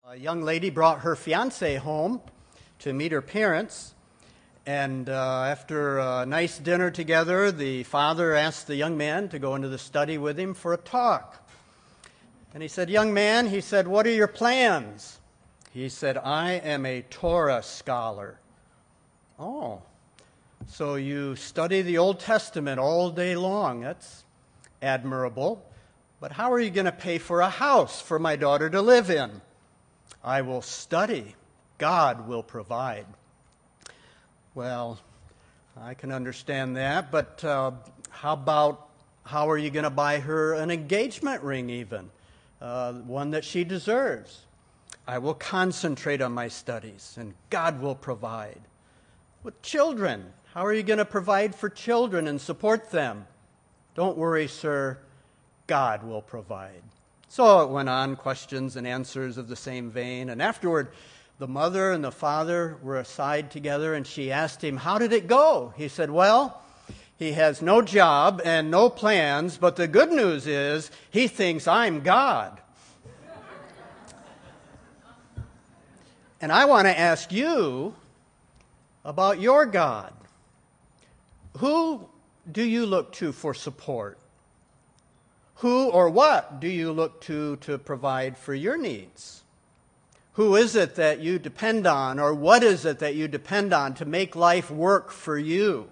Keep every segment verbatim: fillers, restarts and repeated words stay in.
A young lady brought her fiancé home to meet her parents, and uh, after a nice dinner together, the father asked the young man to go into the study with him for a talk. And he said, "Young man," he said, "what are your plans?" He said, "I am a Torah scholar." "Oh, so you study the Old Testament all day long. That's admirable. But how are you going to pay for a house for my daughter to live in?" "I will study. God will provide." Well, I can understand that, but uh, how about how are you going to buy her an engagement ring even, uh, one that she deserves? "I will concentrate on my studies, and God will provide." With children, how are you going to provide for children and support them? "Don't worry, sir, God will provide." So it went on, questions and answers of the same vein. And afterward, the mother and the father were aside together, and she asked him, "How did it go?" He said, "Well, he has no job and no plans, but the good news is he thinks I'm God." And I want to ask you about your God. Who do you look to for support? Who or what do you look to to provide for your needs? Who is it that you depend on, or what is it that you depend on to make life work for you?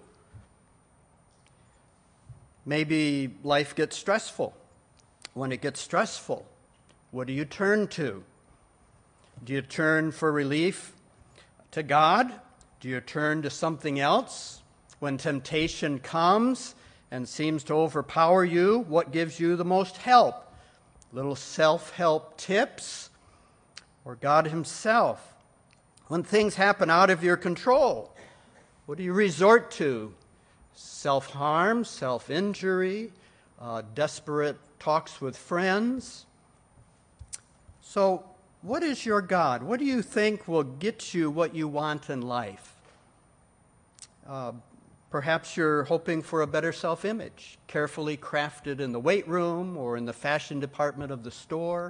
Maybe life gets stressful. When it gets stressful, what do you turn to? Do you turn for relief to God? Do you turn to something else? When temptation comes and seems to overpower you, what gives you the most help? Little self-help tips or God himself? When things happen out of your control, what do you resort to? Self-harm, self-injury, uh, desperate talks with friends? So, what is your God? What do you think will get you what you want in life? Uh, Perhaps you're hoping for a better self-image, carefully crafted in the weight room or in the fashion department of the store.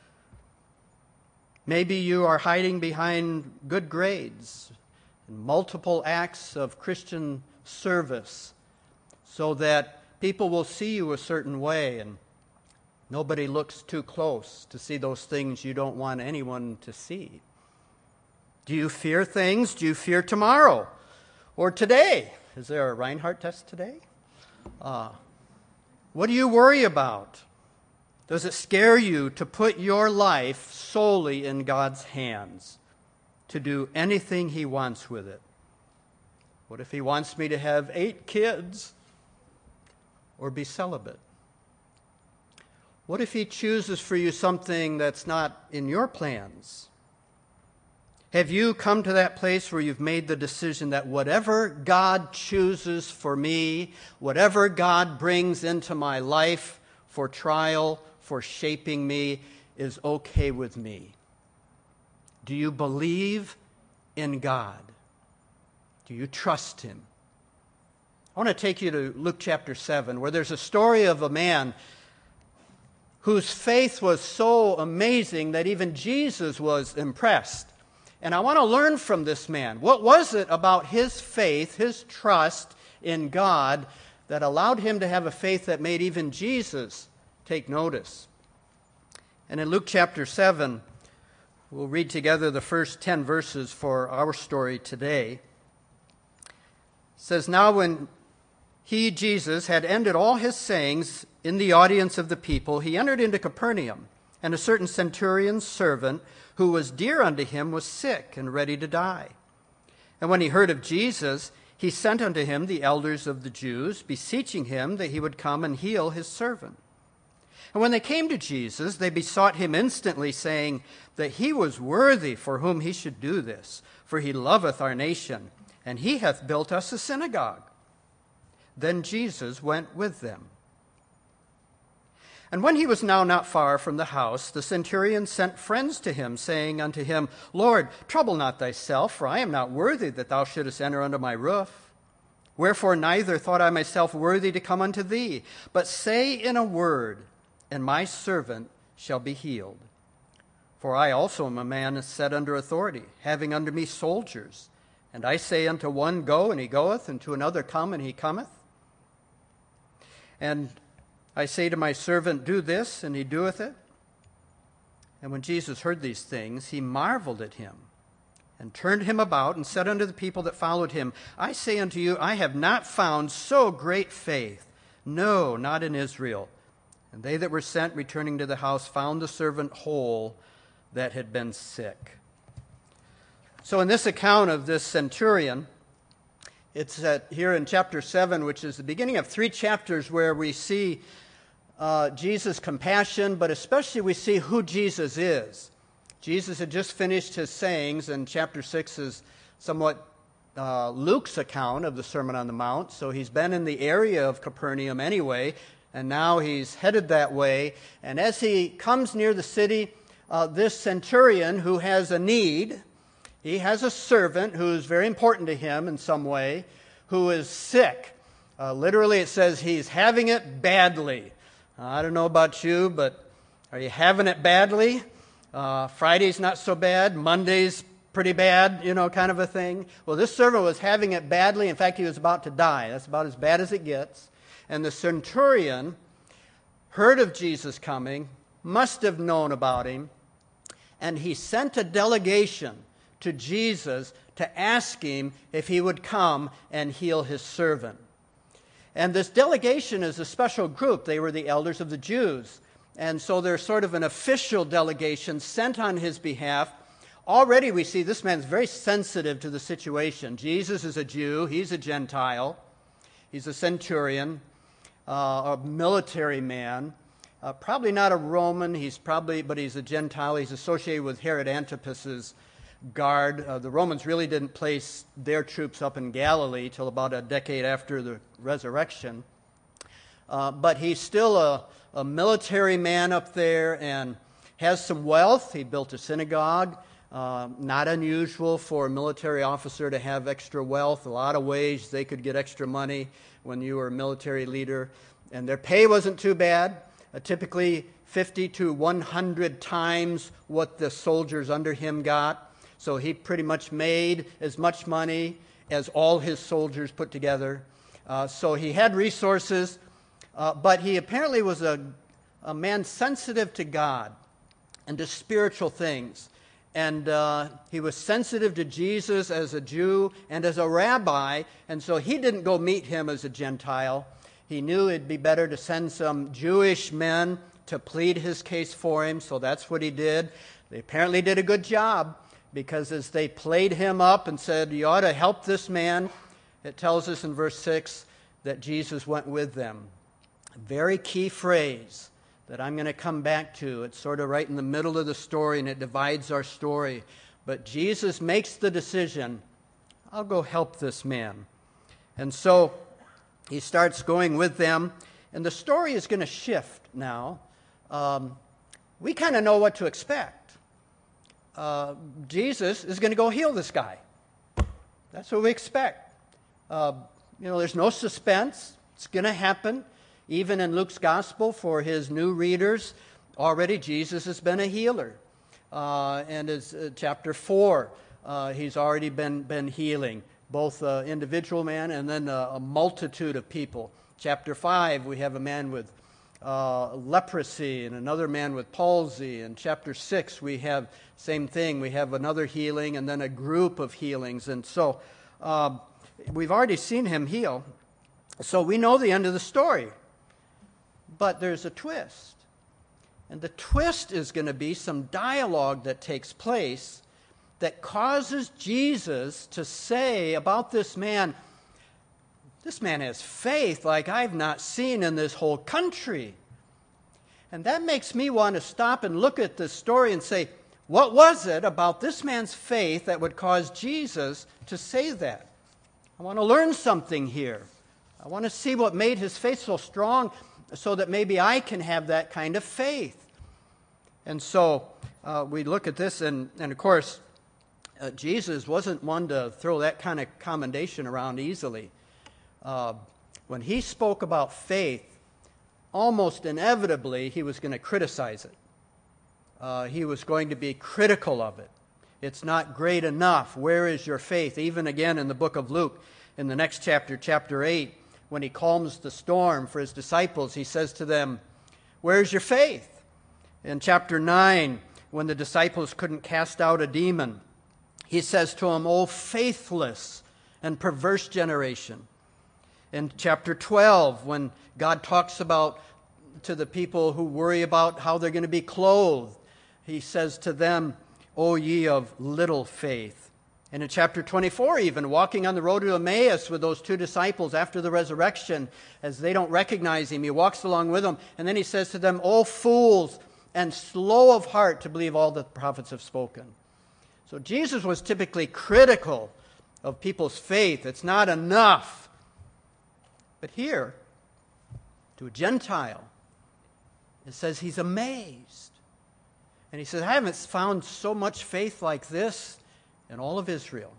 Maybe you are hiding behind good grades and multiple acts of Christian service so that people will see you a certain way and nobody looks too close to see those things you don't want anyone to see. Do you fear things? Do you fear tomorrow or today? Is there a Reinhardt test today? Uh, what do you worry about? Does it scare you to put your life solely in God's hands, to do anything he wants with it? What if he wants me to have eight kids or be celibate? What if he chooses for you something that's not in your plans? Have you come to that place where you've made the decision that whatever God chooses for me, whatever God brings into my life for trial, for shaping me, is okay with me? Do you believe in God? Do you trust him? I want to take you to Luke chapter seven, where there's a story of a man whose faith was so amazing that even Jesus was impressed. And I want to learn from this man. What was it about his faith, his trust in God, that allowed him to have a faith that made even Jesus take notice? And in Luke chapter seven, we'll read together the first ten verses for our story today. It says, "Now when he, Jesus, had ended all his sayings in the audience of the people, he entered into Capernaum, and a certain centurion's servant, who was dear unto him, was sick and ready to die. And when he heard of Jesus, he sent unto him the elders of the Jews, beseeching him that he would come and heal his servant. And when they came to Jesus, they besought him instantly, saying that he was worthy for whom he should do this, for he loveth our nation, and he hath built us a synagogue. Then Jesus went with them. And when he was now not far from the house, the centurion sent friends to him, saying unto him, Lord, trouble not thyself, for I am not worthy that thou shouldest enter under my roof. Wherefore neither thought I myself worthy to come unto thee, but say in a word, and my servant shall be healed. For I also am a man set under authority, having under me soldiers. And I say unto one, Go, and he goeth, and to another, Come, and he cometh. And I say to my servant, Do this, and he doeth it. And when Jesus heard these things, he marveled at him, and turned him about, and said unto the people that followed him, I say unto you, I have not found so great faith, no, not in Israel. And they that were sent, returning to the house, found the servant whole that had been sick. So in this account of this centurion, it's at, here in chapter seven, which is the beginning of three chapters where we see uh, Jesus' compassion, but especially we see who Jesus is. Jesus had just finished his sayings, and chapter six is somewhat uh, Luke's account of the Sermon on the Mount. So he's been in the area of Capernaum anyway, and now he's headed that way. And as he comes near the city, uh, this centurion who has a need, he has a servant who's very important to him in some way, who is sick. Uh, literally it says he's having it badly. Uh, I don't know about you, but are you having it badly? Uh, Friday's not so bad. Monday's pretty bad, you know, kind of a thing. Well, this servant was having it badly. In fact, he was about to die. That's about as bad as it gets. And the centurion heard of Jesus coming, must have known about him, and he sent a delegation to Jesus to ask him if he would come and heal his servant. And this delegation is a special group. They were the elders of the Jews. And so they're sort of an official delegation sent on his behalf. Already we see this man's very sensitive to the situation. Jesus is a Jew. He's a Gentile. He's a centurion, uh, a military man. Uh, probably not a Roman. He's probably, but he's a Gentile. He's associated with Herod Antipas's guard. Uh, the Romans really didn't place their troops up in Galilee till about a decade after the resurrection. Uh, but he's still a, a military man up there and has some wealth. He built a synagogue. Uh, not unusual for a military officer to have extra wealth. A lot of ways they could get extra money when you were a military leader. And their pay wasn't too bad. Uh, typically fifty to one hundred times what the soldiers under him got. So he pretty much made as much money as all his soldiers put together. Uh, so he had resources, uh, but he apparently was a, a man sensitive to God and to spiritual things. And uh, he was sensitive to Jesus as a Jew and as a rabbi, and so he didn't go meet him as a Gentile. He knew it'd be better to send some Jewish men to plead his case for him, so that's what he did. They apparently did a good job, because as they played him up and said, you ought to help this man, it tells us in verse six that Jesus went with them. A very key phrase that I'm going to come back to. It's sort of right in the middle of the story, and it divides our story. But Jesus makes the decision, I'll go help this man. And so he starts going with them, and the story is going to shift now. Um, we kind of know what to expect. Uh, Jesus is going to go heal this guy. That's what we expect. Uh, you know, there's no suspense. It's going to happen. Even in Luke's gospel, for his new readers, already Jesus has been a healer. Uh, and as uh, chapter four, uh, he's already been, been healing, both an individual man and then a, a multitude of people. Chapter five, we have a man with uh, leprosy and another man with palsy. In chapter six, we have same thing. We have another healing and then a group of healings. And so uh, we've already seen him heal. So we know the end of the story. But there's a twist. And the twist is going to be some dialogue that takes place that causes Jesus to say about this man, this man has faith like I've not seen in this whole country. And that makes me want to stop and look at this story and say, what was it about this man's faith that would cause Jesus to say that? I want to learn something here. I want to see what made his faith so strong, so that maybe I can have that kind of faith. And so uh, we look at this, and, and of course, uh, Jesus wasn't one to throw that kind of commendation around easily. Uh, when he spoke about faith, almost inevitably he was going to criticize it. uh, he was going to be critical of it. It's not great enough. Where is your faith? Even again in the book of Luke, in the next chapter, chapter eight, when he calms the storm for his disciples, he says to them, where's your faith? In chapter nine, when the disciples couldn't cast out a demon, he says to them, O faithless and perverse generation. In chapter twelve, when God talks about to the people who worry about how they're going to be clothed, he says to them, O ye of little faith. And in chapter twenty-four even, walking on the road to Emmaus with those two disciples after the resurrection, as they don't recognize him, he walks along with them, and then he says to them, O fools, and slow of heart to believe all that the prophets have spoken. So Jesus was typically critical of people's faith. It's not enough. But here, to a Gentile, it says he's amazed. And he says, I haven't found so much faith like this in all of Israel.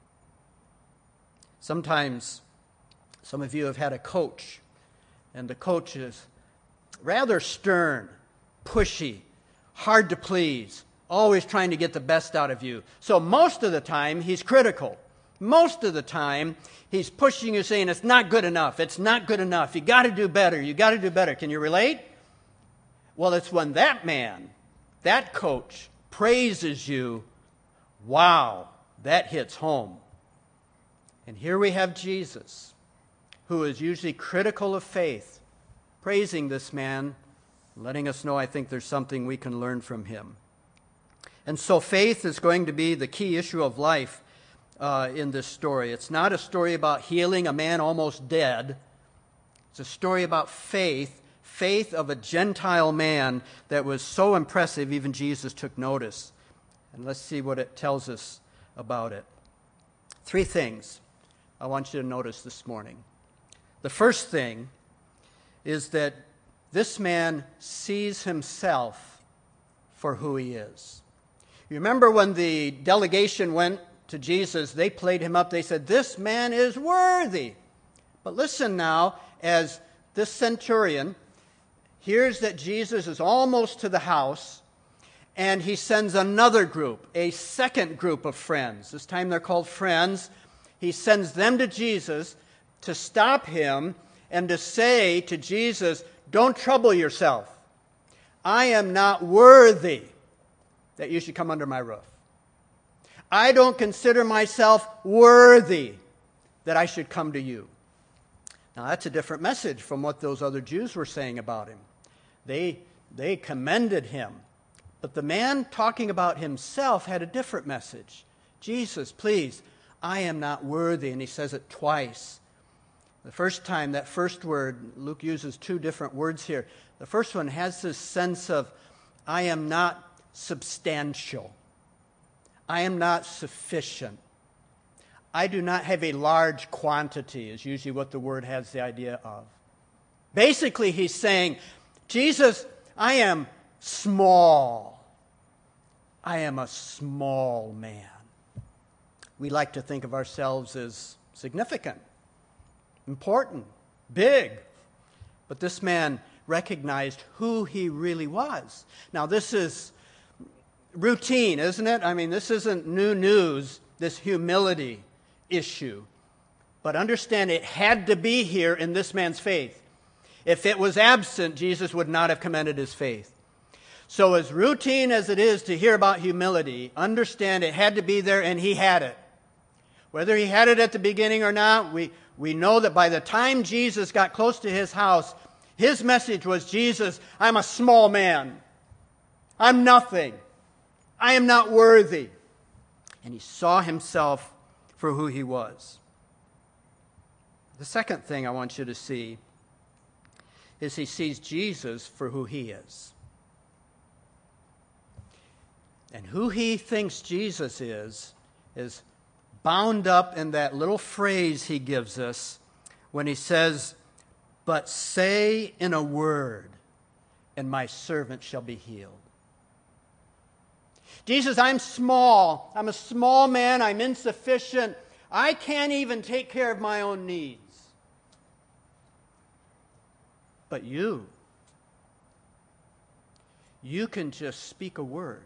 Sometimes some of you have had a coach, and the coach is rather stern, pushy, hard to please, always trying to get the best out of you. So most of the time, he's critical. Most of the time, he's pushing you, saying, it's not good enough, it's not good enough, you got to do better, you got to do better. Can you relate? Well, it's when that man, that coach, praises you, wow, that hits home. And here we have Jesus, who is usually critical of faith, praising this man, letting us know, I think there's something we can learn from him. And so faith is going to be the key issue of life uh, in this story. It's not a story about healing a man almost dead. It's a story about faith, faith of a Gentile man that was so impressive, even Jesus took notice. And let's see what it tells us about it. Three things I want you to notice this morning. The first thing is that this man sees himself for who he is. You remember when the delegation went to Jesus, they played him up. They said, this man is worthy. But listen now, as this centurion hears that Jesus is almost to the house, and he sends another group, a second group of friends. This time they're called friends. He sends them to Jesus to stop him and to say to Jesus, don't trouble yourself. I am not worthy that you should come under my roof. I don't consider myself worthy that I should come to you. Now that's a different message from what those other Jews were saying about him. They, they commended him. But the man talking about himself had a different message. Jesus, please, I am not worthy. And he says it twice. The first time, that first word, Luke uses two different words here. The first one has this sense of, I am not substantial. I am not sufficient. I do not have a large quantity, is usually what the word has the idea of. Basically, he's saying, Jesus, I am small. I am a small man. We like to think of ourselves as significant, important, big. But this man recognized who he really was. Now, this is routine, isn't it? I mean, this isn't new news, this humility issue. But understand, it had to be here in this man's faith. If it was absent, Jesus would not have commended his faith. So as routine as it is to hear about humility, understand it had to be there, and he had it. Whether he had it at the beginning or not, we, we know that by the time Jesus got close to his house, his message was, Jesus, I'm a small man. I'm nothing. I am not worthy. And he saw himself for who he was. The second thing I want you to see is he sees Jesus for who he is. And who he thinks Jesus is, is bound up in that little phrase he gives us when he says, but say in a word, and my servant shall be healed. Jesus, I'm small. I'm a small man. I'm insufficient. I can't even take care of my own needs. But you, You can just speak a word,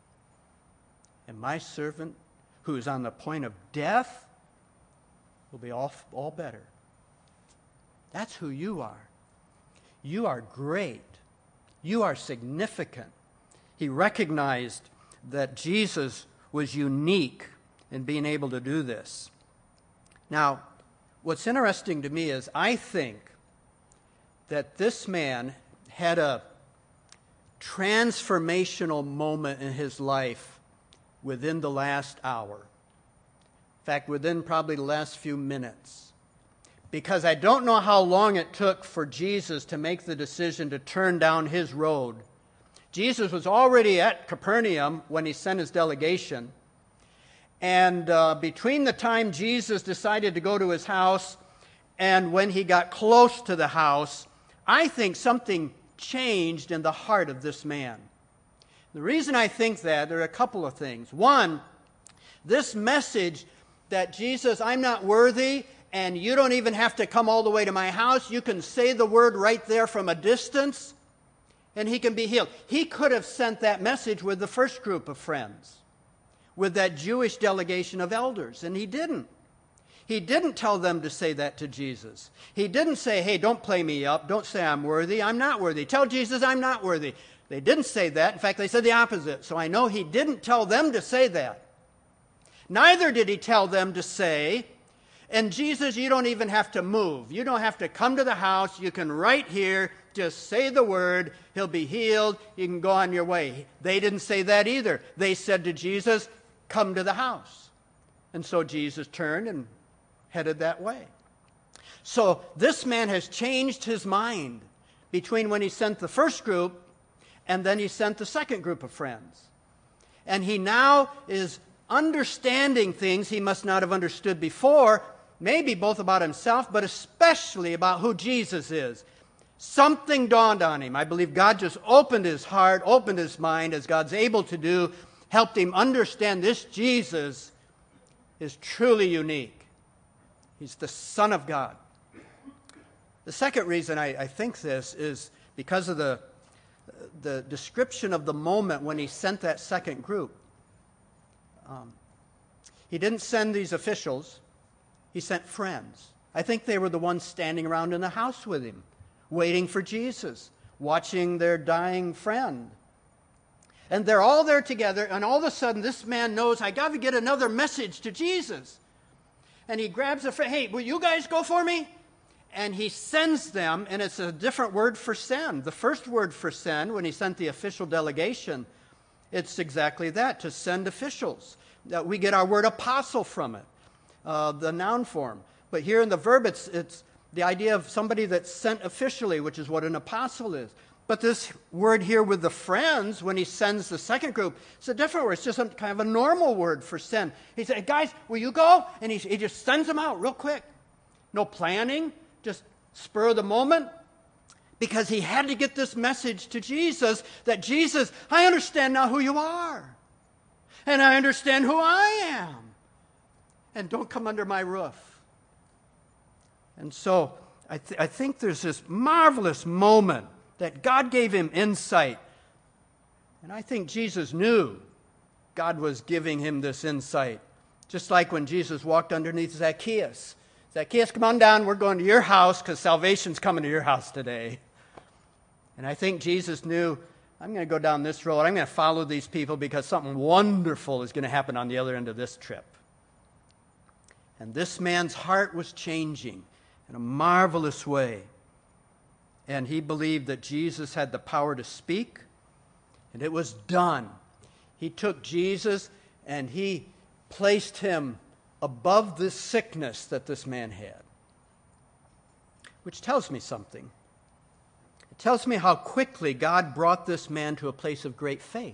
and my servant, who is on the point of death, will be all, all better. That's who you are. You are great. You are significant. He recognized that Jesus was unique in being able to do this. Now, what's interesting to me is I think that this man had a transformational moment in his life within the last hour. In fact, within probably the last few minutes. Because I don't know how long it took for Jesus to make the decision to turn down his road. Jesus was already at Capernaum when he sent his delegation. And uh, between the time Jesus decided to go to his house and when he got close to the house, I think something changed in the heart of this man. The reason I think that, there are a couple of things. One, this message that Jesus, I'm not worthy, and you don't even have to come all the way to my house. You can say the word right there from a distance, and he can be healed. He could have sent that message with the first group of friends, with that Jewish delegation of elders, and he didn't. He didn't tell them to say that to Jesus. He didn't say, hey, don't play me up. Don't say I'm worthy. I'm not worthy. Tell Jesus I'm not worthy. They didn't say that. In fact, they said the opposite. So I know he didn't tell them to say that. Neither did he tell them to say, and Jesus, you don't even have to move. You don't have to come to the house. You can right here just say the word. He'll be healed. You can go on your way. They didn't say that either. They said to Jesus, come to the house. And so Jesus turned and headed that way. So this man has changed his mind between when he sent the first group and then he sent the second group of friends. And he now is understanding things he must not have understood before, maybe both about himself, but especially about who Jesus is. Something dawned on him. I believe God just opened his heart, opened his mind, as God's able to do, helped him understand this Jesus is truly unique. He's the Son of God. The second reason I, I think this is because of the, the description of the moment when he sent that second group. Um, he didn't send these officials. He sent friends. I think they were the ones standing around in the house with him, waiting for Jesus, watching their dying friend. And they're all there together, and all of a sudden this man knows, I got to get another message to Jesus. And he grabs a friend, hey, will you guys go for me? And he sends them, and it's a different word for send. The first word for send, when he sent the official delegation, it's exactly that, to send officials. Uh, we get our word apostle from it, uh, the noun form. But here in the verb, it's, it's the idea of somebody that's sent officially, which is what an apostle is. But this word here with the friends, when he sends the second group, it's a different word. It's just some kind of a normal word for send. He said, guys, will you go? And he, he just sends them out real quick. No planning, just spur of the moment. Because he had to get this message to Jesus that Jesus, I understand now who you are. And I understand who I am. And don't come under my roof. And so I, th- I think there's this marvelous moment that God gave him insight. And I think Jesus knew God was giving him this insight. Just like when Jesus walked underneath Zacchaeus. Zacchaeus, come on down. We're going to your house because salvation's coming to your house today. And I think Jesus knew, I'm going to go down this road. I'm going to follow these people because something wonderful is going to happen on the other end of this trip. And this man's heart was changing in a marvelous way. And he believed that Jesus had the power to speak, and it was done. He took Jesus and he placed him above this sickness that this man had. Which tells me something. It tells me how quickly God brought this man to a place of great faith.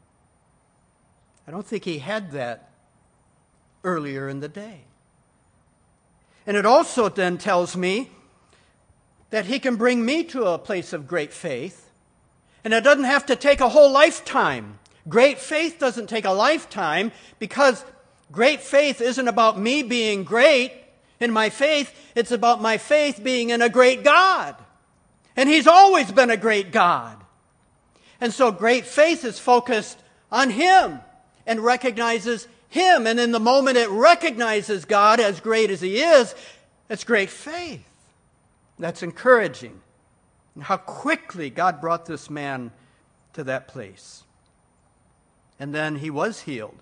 I don't think he had that earlier in the day. And it also then tells me that he can bring me to a place of great faith. And it doesn't have to take a whole lifetime. Great faith doesn't take a lifetime because great faith isn't about me being great in my faith. It's about my faith being in a great God. And he's always been a great God. And so great faith is focused on Him and recognizes Him. And in the moment it recognizes God as great as He is, it's great faith. That's encouraging. And how quickly God brought this man to that place. And then he was healed,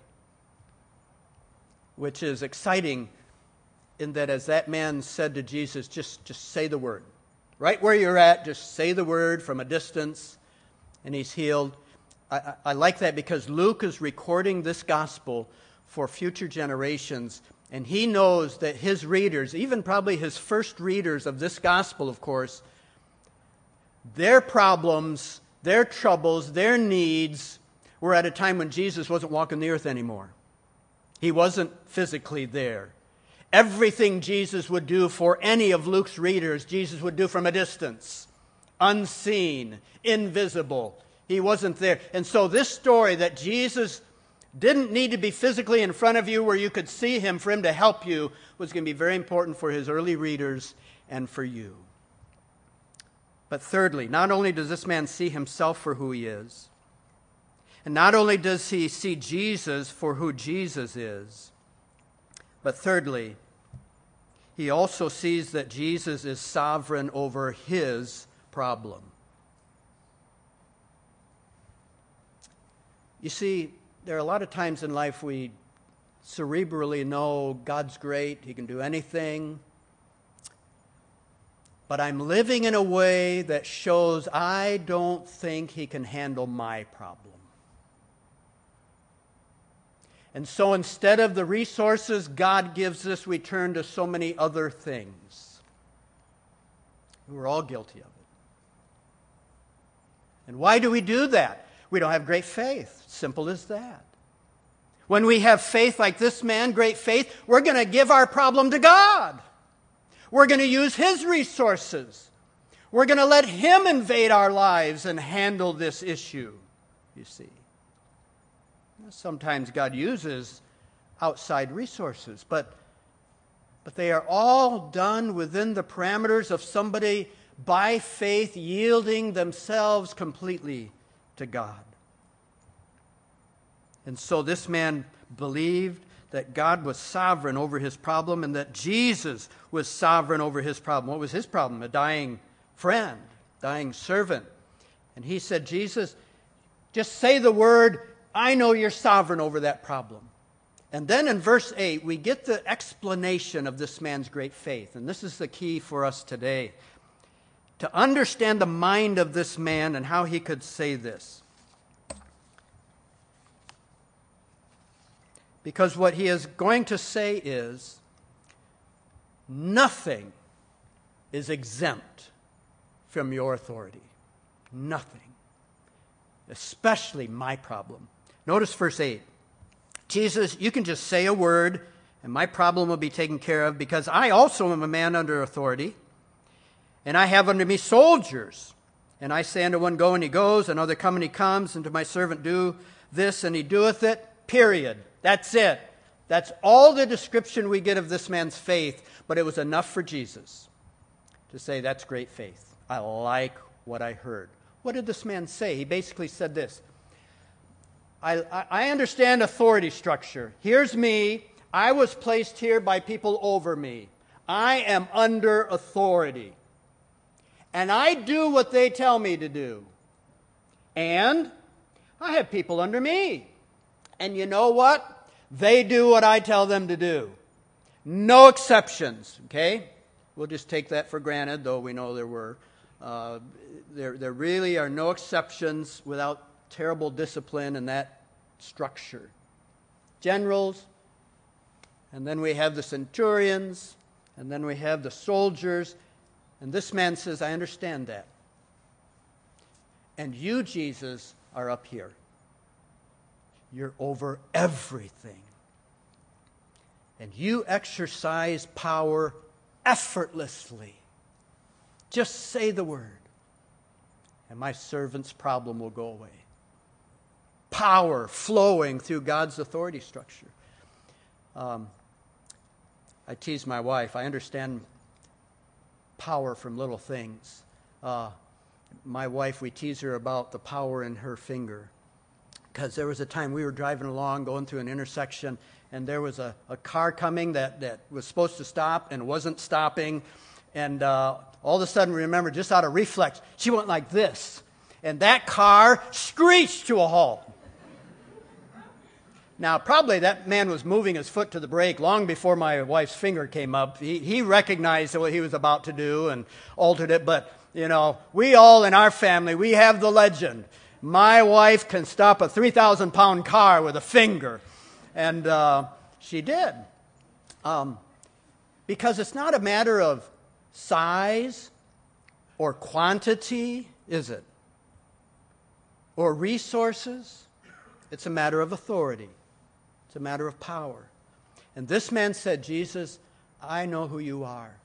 which is exciting in that as that man said to Jesus, just, just say the word. Right where you're at, just say the word from a distance, and he's healed. I, I, I like that because Luke is recording this gospel for future generations, and he knows that his readers, even probably his first readers of this gospel, of course, their problems, their troubles, their needs were at a time when Jesus wasn't walking the earth anymore. He wasn't physically there. Everything Jesus would do for any of Luke's readers, Jesus would do from a distance, unseen, invisible. He wasn't there. And so this story that Jesus didn't need to be physically in front of you where you could see Him for Him to help you was going to be very important for His early readers and for you. But thirdly, not only does this man see himself for who he is, and not only does he see Jesus for who Jesus is, but thirdly, he also sees that Jesus is sovereign over his problem. You see, there are a lot of times in life we cerebrally know God's great, He can do anything, but I'm living in a way that shows I don't think He can handle my problem. And so instead of the resources God gives us, we turn to so many other things. We're all guilty of it. And why do we do that? We don't have great faith. Simple as that. When we have faith like this man, great faith, we're going to give our problem to God. We're going to use His resources. We're going to let Him invade our lives and handle this issue, you see. Sometimes God uses outside resources, but, but they are all done within the parameters of somebody by faith yielding themselves completely to God. And so this man believed that God was sovereign over his problem and that Jesus was sovereign over his problem. What was his problem? A dying friend, dying servant. And he said, Jesus, just say the word, I know you're sovereign over that problem. And then in verse eight, we get the explanation of this man's great faith. And this is the key for us today. To understand the mind of this man and how he could say this. Because what he is going to say is, nothing is exempt from your authority. Nothing. Especially my problem. Notice verse eight. Jesus, you can just say a word and my problem will be taken care of because I also am a man under authority. And I have under me soldiers. And I say unto one, go, and he goes. Another, come, and he comes. And to my servant, do this, and he doeth it. Period. That's it. That's all the description we get of this man's faith. But it was enough for Jesus to say, that's great faith. I like what I heard. What did this man say? He basically said this. I, I, I understand authority structure. Here's me. I was placed here by people over me. I am under authority. And I do what they tell me to do. And I have people under me. And you know what? They do what I tell them to do. No exceptions, okay? We'll just take that for granted, though we know there were. Uh, there, there really are no exceptions without terrible discipline in that structure. Generals, and then we have the centurions, and then we have the soldiers. And this man says, I understand that. And you, Jesus, are up here. You're over everything. And you exercise power effortlessly. Just say the word, and my servant's problem will go away. Power flowing through God's authority structure. Um, I tease my wife. I understand power from little things. Uh, My wife, we tease her about the power in her finger. Because there was a time we were driving along, going through an intersection, and there was a, a car coming that, that was supposed to stop and wasn't stopping. And uh, all of a sudden, remember, just out of reflex, she went like this. And that car screeched to a halt. Now, probably that man was moving his foot to the brake long before my wife's finger came up. He, he recognized what he was about to do and altered it. But, you know, we all in our family, we have the legend. My wife can stop a three thousand pound car with a finger. And uh, she did. Um, because it's not a matter of size or quantity, is it? Or resources. It's a matter of authority. It's a matter of power. And this man said, Jesus, I know who you are.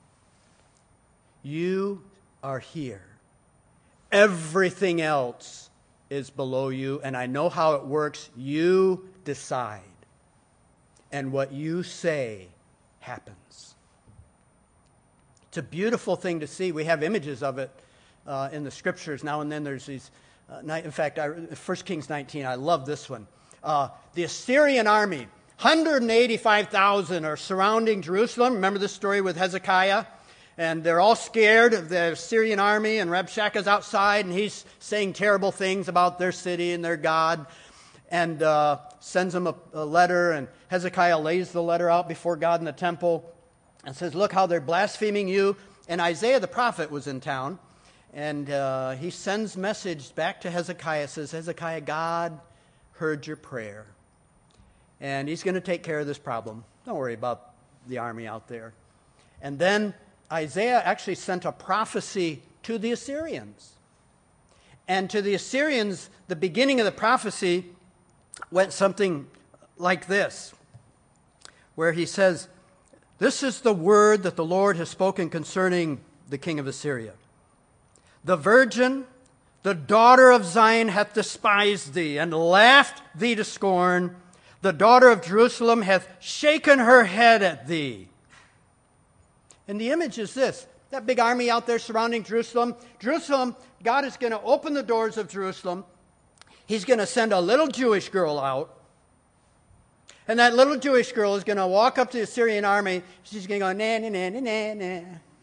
You are here. Everything else is below you, and I know how it works. You decide. And what you say happens. It's a beautiful thing to see. We have images of it uh, in the scriptures. Now and then there's these, uh, in fact, I, First Kings nineteen, I love this one. Uh, the Assyrian army, one hundred eighty-five thousand are surrounding Jerusalem. Remember this story with Hezekiah? And they're all scared of the Assyrian army, and Rabshakeh's outside, and he's saying terrible things about their city and their God, and uh, sends them a, a letter, and Hezekiah lays the letter out before God in the temple and says, look how they're blaspheming you. And Isaiah the prophet was in town, and uh, he sends message back to Hezekiah, says, Hezekiah, God heard your prayer, and he's going to take care of this problem. Don't worry about the army out there. And then Isaiah actually sent a prophecy to the Assyrians. And to the Assyrians, the beginning of the prophecy went something like this, where he says, this is the word that the Lord has spoken concerning the king of Assyria. The virgin, the daughter of Zion, hath despised thee, and laughed thee to scorn. The daughter of Jerusalem hath shaken her head at thee. And the image is this. That big army out there surrounding Jerusalem. Jerusalem, God is going to open the doors of Jerusalem. He's going to send a little Jewish girl out. And that little Jewish girl is going to walk up to the Assyrian army. She's going to go, na, na, na, na, na.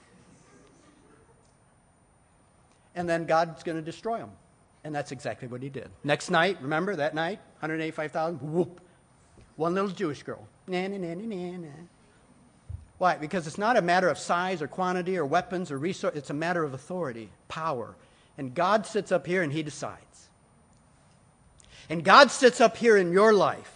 And then God's going to destroy them. And that's exactly what he did. Next night, remember that night? one hundred eighty-five thousand, whoop. One little Jewish girl. Na, na, na, na, na, na. Why? Because it's not a matter of size or quantity or weapons or resource. It's a matter of authority, power. And God sits up here and he decides. And God sits up here in your life.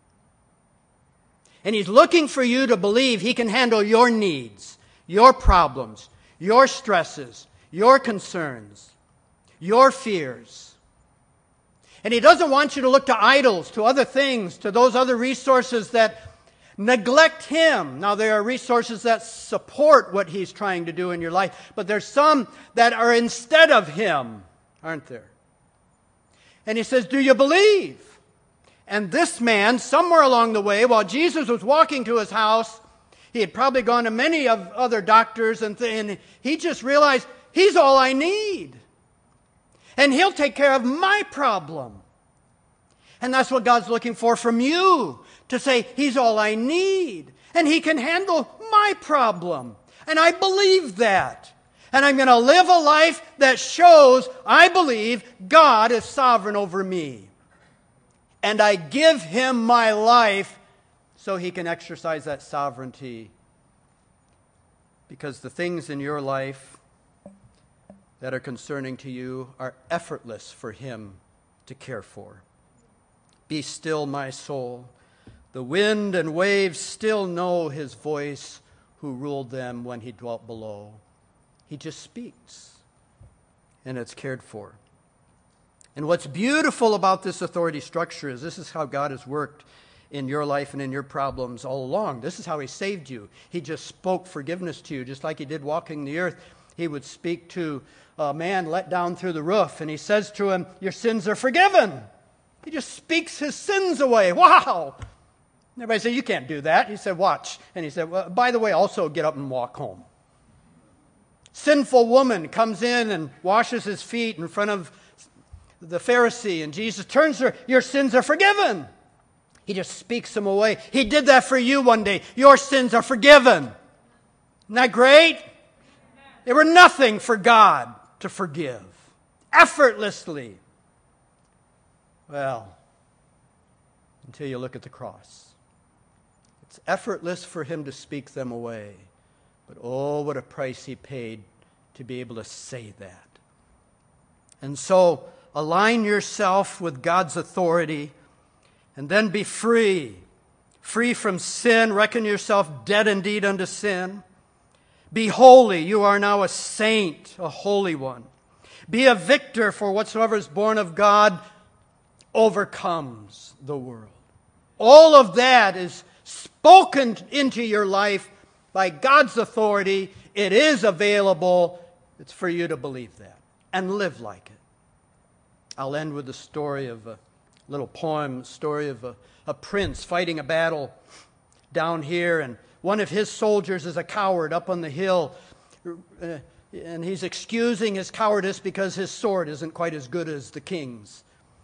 And he's looking for you to believe he can handle your needs, your problems, your stresses, your concerns, your fears. And he doesn't want you to look to idols, to other things, to those other resources that neglect him. Now, there are resources that support what he's trying to do in your life, but there's some that are instead of him, aren't there? And he says, do you believe? And this man, somewhere along the way, while Jesus was walking to his house, he had probably gone to many of other doctors, and, th- and he just realized, he's all I need. And he'll take care of my problem. And that's what God's looking for from you, to say, he's all I need. And he can handle my problem. And I believe that. And I'm going to live a life that shows I believe God is sovereign over me. And I give him my life so he can exercise that sovereignty. Because the things in your life that are concerning to you are effortless for him to care for. Be still, my soul. The wind and waves still know his voice, who ruled them when he dwelt below. He just speaks, and it's cared for. And what's beautiful about this authority structure is this is how God has worked in your life and in your problems all along. This is how he saved you. He just spoke forgiveness to you, just like he did walking the earth. He would speak to a man let down through the roof, and he says to him, your sins are forgiven. He just speaks his sins away. Wow! Everybody said, you can't do that. He said, watch. And he said, well, by the way, also get up and walk home. sinful woman comes in and washes his feet in front of the Pharisee, and Jesus turns to her, your sins are forgiven. He just speaks them away. He did that for you one day. Your sins are forgiven. Isn't that great? They were nothing for God to forgive. Effortlessly. Well, until you look at the cross. It's effortless for him to speak them away. But oh, what a price he paid to be able to say that. And so, align yourself with God's authority and then be free. Free from sin. Reckon yourself dead indeed unto sin. Be holy. You are now a saint, a holy one. Be a victor, for whatsoever is born of God overcomes the world. All of that is spoken into your life by God's authority. It is available. It's for you to believe that and live like it. I'll end with the story of a little poem, story of a, a prince fighting a battle down here, and one of his soldiers is a coward up on the hill, uh, and he's excusing his cowardice because his sword isn't quite as good as the king's.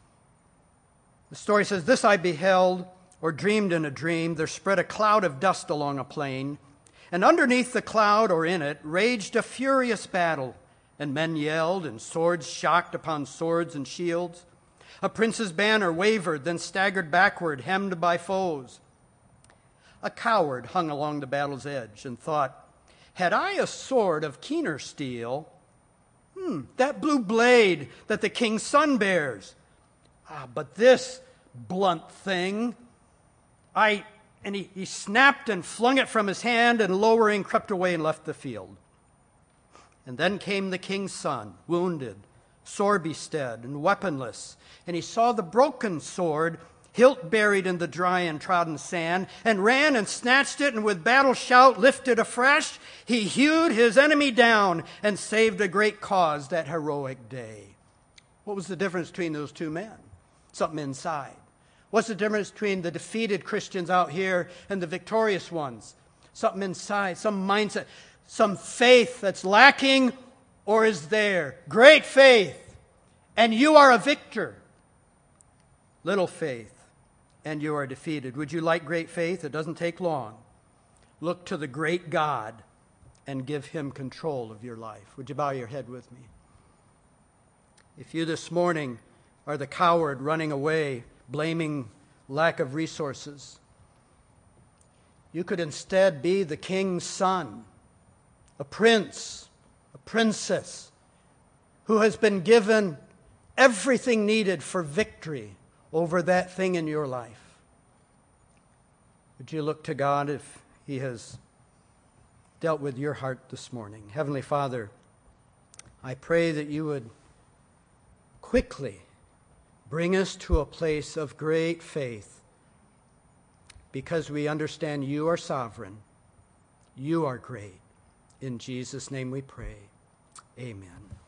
The story says, this I beheld, or dreamed in a dream, there spread a cloud of dust along a plain, and underneath the cloud, or in it, raged a furious battle, and men yelled, and swords shocked upon swords and shields. A prince's banner wavered, then staggered backward, hemmed by foes. A coward hung along the battle's edge and thought, had I a sword of keener steel, hmm, that blue blade that the king's son bears. Ah, but this blunt thing, I, and he, he snapped and flung it from his hand, and lowering crept away and left the field. And then came the king's son, wounded, sore bestead, and weaponless, and he saw the broken sword, hilt buried in the dry and trodden sand, and ran and snatched it, and with battle shout lifted afresh, he hewed his enemy down and saved a great cause that heroic day. What was the difference between those two men? Something inside. What's the difference between the defeated Christians out here and the victorious ones? Something inside, some mindset, some faith that's lacking or is there. Great faith, and you are a victor. Little faith, and you are defeated. Would you like great faith? It doesn't take long. Look to the great God and give him control of your life. Would you bow your head with me? If you this morning are the coward running away, blaming lack of resources, you could instead be the king's son, a prince, a princess, who has been given everything needed for victory over that thing in your life. Would you look to God if he has dealt with your heart this morning? Heavenly Father, I pray that you would quickly bring us to a place of great faith, because we understand you are sovereign. You are great. In Jesus' name we pray. Amen.